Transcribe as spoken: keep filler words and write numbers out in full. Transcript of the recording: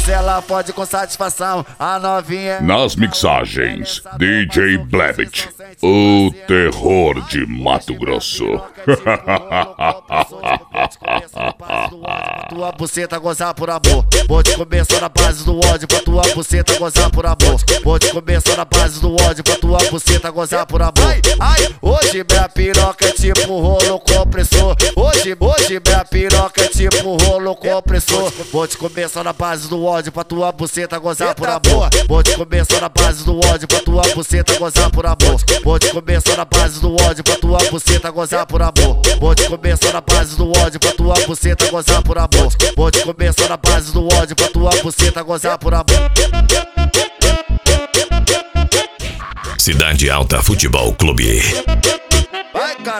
mas ela pode com satisfação. A novinha. Nas mixagens, D J Blevett, o terror de Mato Grosso. Tua buceta gozar por amor. Vou te comer só na base do ódio. Pra tua buceta gozar por amor. Vou te comer só na base do ódio. Pra tua buceta gozar por amor. Ai, ai, hoje minha piroca é tipo rolo compressor. Hoje, hoje minha piroca é tipo rolo compressor. Vou te comer só na base do ódio. Pra tua buceta gozar por amor. Vou te comer só na base do ódio. Pra tua buceta gozar por amor. Vou te comer só na base do ódio. Pra tua buceta gozar por amor. Vou te comer só na base do ódio. Pra tua buceta gozar por amor. Vou te comer só na base do ódio. Pra tua buceta gozar por amor. Cidade Alta Futebol Clube.